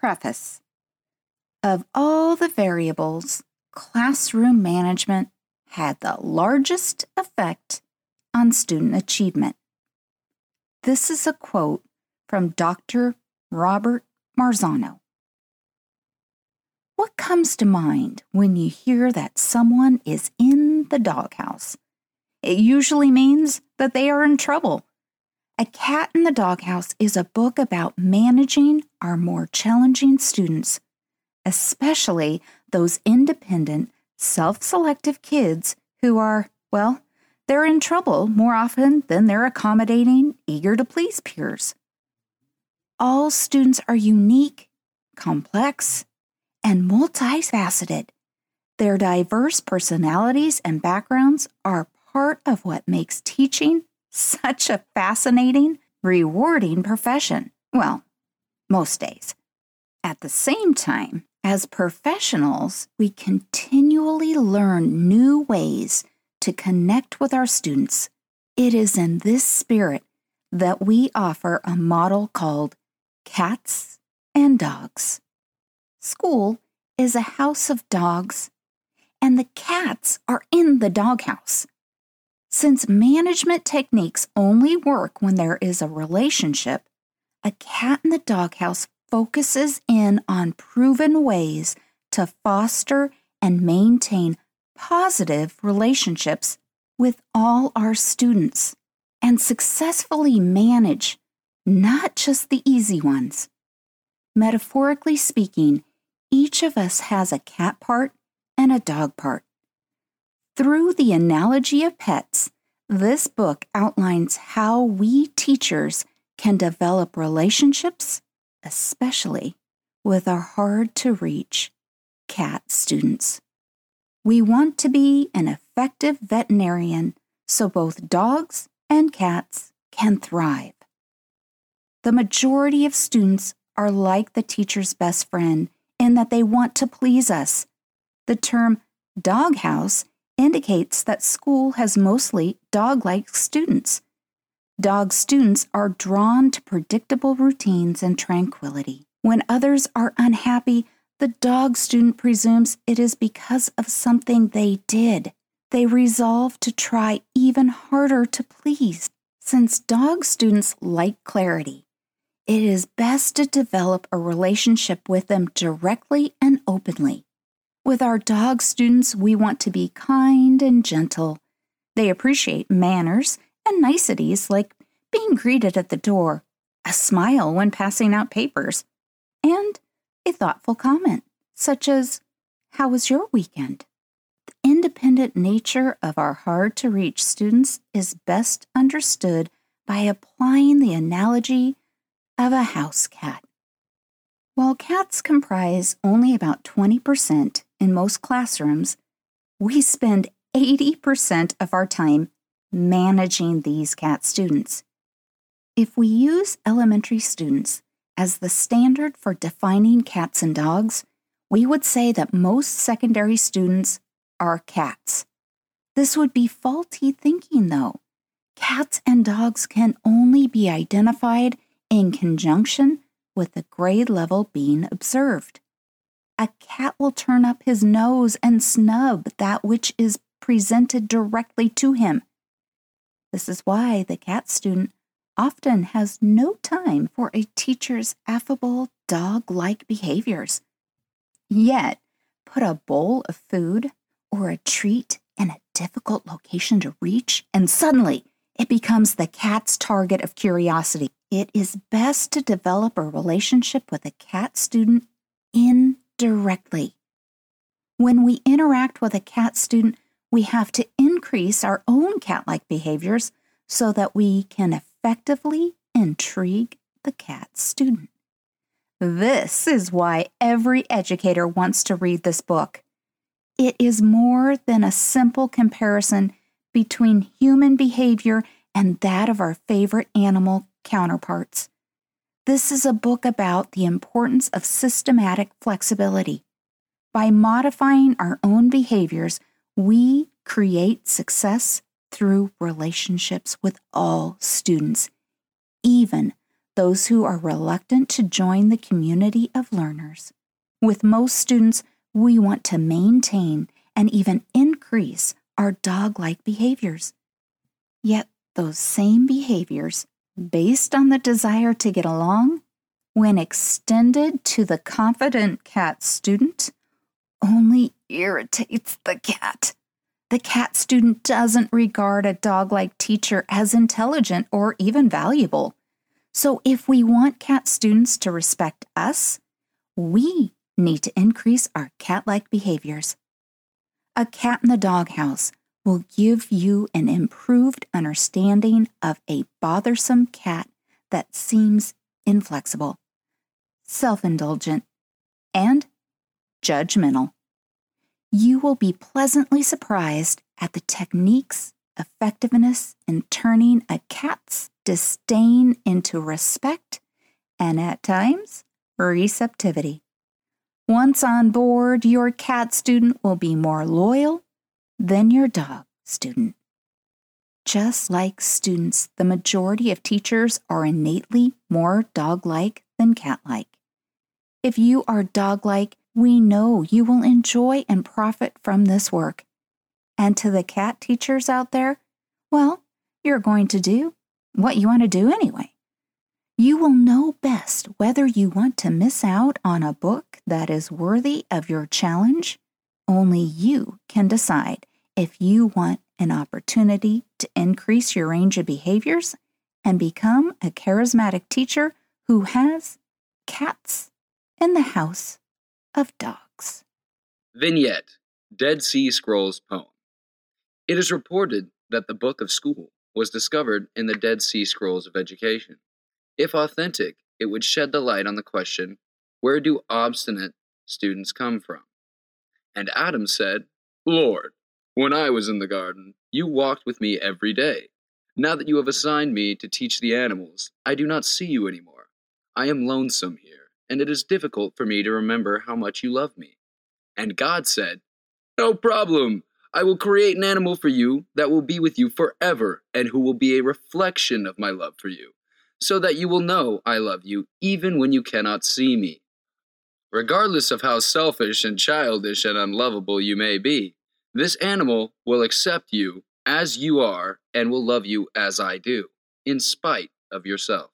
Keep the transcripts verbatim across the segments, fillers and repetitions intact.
Preface. Of all the variables, classroom management had the largest effect on student achievement. This is a quote from Doctor Robert Marzano. What comes to mind when you hear that someone is in the doghouse? It usually means that they are in trouble. A Cat in the Doghouse is a book about managing our more challenging students, especially those independent, self-selective kids who are, well, they're in trouble more often than they're accommodating, eager to please peers. All students are unique, complex, and multifaceted. Their diverse personalities and backgrounds are part of what makes teaching such a fascinating, rewarding profession. Well, most days. At the same time, as professionals, we continually learn new ways to connect with our students. It is in this spirit that we offer a model called Cats and Dogs. School is a house of dogs, and the cats are in the doghouse. Since management techniques only work when there is a relationship, A Cat in the Doghouse focuses in on proven ways to foster and maintain positive relationships with all our students and successfully manage not just the easy ones. Metaphorically speaking, each of us has a cat part and a dog part. Through the analogy of pets, this book outlines how we teachers can develop relationships, especially with our hard-to-reach cat students. We want to be an effective veterinarian so both dogs and cats can thrive. The majority of students are like the teacher's best friend in that they want to please us. The term doghouse indicates that school has mostly dog-like students. Dog students are drawn to predictable routines and tranquility. When others are unhappy, the dog student presumes it is because of something they did. They resolve to try even harder to please. Since dog students like clarity, it is best to develop a relationship with them directly and openly. With our dog students, we want to be kind and gentle. They appreciate manners and niceties like being greeted at the door, a smile when passing out papers, and a thoughtful comment, such as, "How was your weekend?" The independent nature of our hard-to-reach students is best understood by applying the analogy of a house cat. While cats comprise only about twenty percent in most classrooms, we spend eighty percent of our time managing these cat students. If we use elementary students as the standard for defining cats and dogs, we would say that most secondary students are cats. This would be faulty thinking, though. Cats and dogs can only be identified in conjunction with the grade level being observed. A cat will turn up his nose and snub that which is presented directly to him. This is why the cat student often has no time for a teacher's affable, dog-like behaviors. Yet, put a bowl of food or a treat in a difficult location to reach, and suddenly it becomes the cat's target of curiosity. It is best to develop a relationship with a cat student indirectly. When we interact with a cat student, we have to increase our own cat-like behaviors so that we can effectively intrigue the cat student. This is why every educator wants to read this book. It is more than a simple comparison between human behavior and that of our favorite animal counterparts. This is a book about the importance of systematic flexibility. By modifying our own behaviors, we create success through relationships with all students, even those who are reluctant to join the community of learners. With most students, we want to maintain and even increase our dog-like behaviors. Yet those same behaviors, based on the desire to get along, when extended to the confident cat student, only irritates the cat. The cat student doesn't regard a dog-like teacher as intelligent or even valuable. So if we want cat students to respect us, we need to increase our cat-like behaviors. A Cat in the Doghouse will give you an improved understanding of a bothersome cat that seems inflexible, self-indulgent, and judgmental. You will be pleasantly surprised at the technique's effectiveness in turning a cat's disdain into respect and, at times, receptivity. Once on board, your cat student will be more loyal than your dog student. Just like students, the majority of teachers are innately more dog-like than cat-like. If you are dog-like, we know you will enjoy and profit from this work. And to the cat teachers out there, well, you're going to do what you want to do anyway. You will know best whether you want to miss out on a book that is worthy of your challenge. Only you can decide if you want an opportunity to increase your range of behaviors and become a charismatic teacher who has cats in the house of dogs. Vignette, Dead Sea Scrolls poem. It is reported that the Book of School was discovered in the Dead Sea Scrolls of Education. If authentic, it would shed the light on the question, where do obstinate students come from? And Adam said, Lord, when I was in the garden, you walked with me every day. Now that you have assigned me to teach the animals, I do not see you anymore. I am lonesome here, and it is difficult for me to remember how much you love me. And God said, No problem. I will create an animal for you that will be with you forever and who will be a reflection of my love for you, so that you will know I love you even when you cannot see me. Regardless of how selfish and childish and unlovable you may be, this animal will accept you as you are and will love you as I do, in spite of yourself.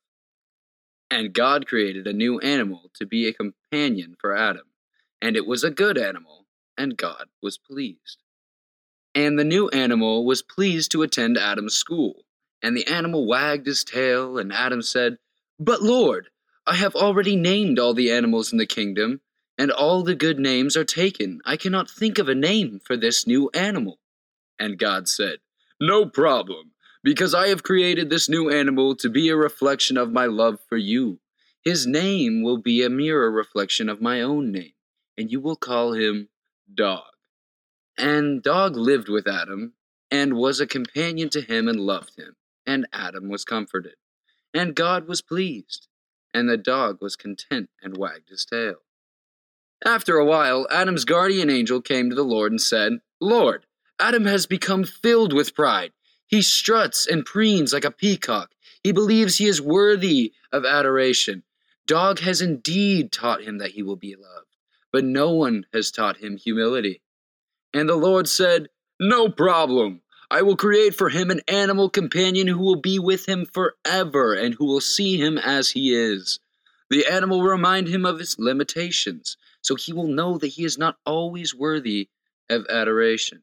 And God created a new animal to be a companion for Adam, and it was a good animal, and God was pleased. And the new animal was pleased to attend Adam's school, and the animal wagged his tail, and Adam said, But Lord, I have already named all the animals in the kingdom, and all the good names are taken. I cannot think of a name for this new animal. And God said, No problem. Because I have created this new animal to be a reflection of my love for you. His name will be a mirror reflection of my own name, and you will call him Dog. And Dog lived with Adam, and was a companion to him and loved him, and Adam was comforted. And God was pleased, and the dog was content and wagged his tail. After a while, Adam's guardian angel came to the Lord and said, Lord, Adam has become filled with pride. He struts and preens like a peacock. He believes he is worthy of adoration. Dog has indeed taught him that he will be loved, but no one has taught him humility. And the Lord said, No problem. I will create for him an animal companion who will be with him forever and who will see him as he is. The animal will remind him of his limitations, so he will know that he is not always worthy of adoration.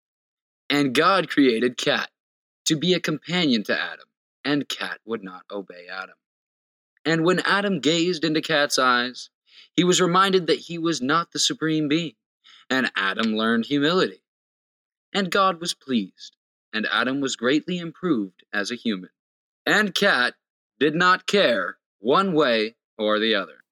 And God created Cat to be a companion to Adam, and Cat would not obey Adam. And when Adam gazed into Cat's eyes, he was reminded that he was not the supreme being, and Adam learned humility. And God was pleased, and Adam was greatly improved as a human. And Cat did not care one way or the other.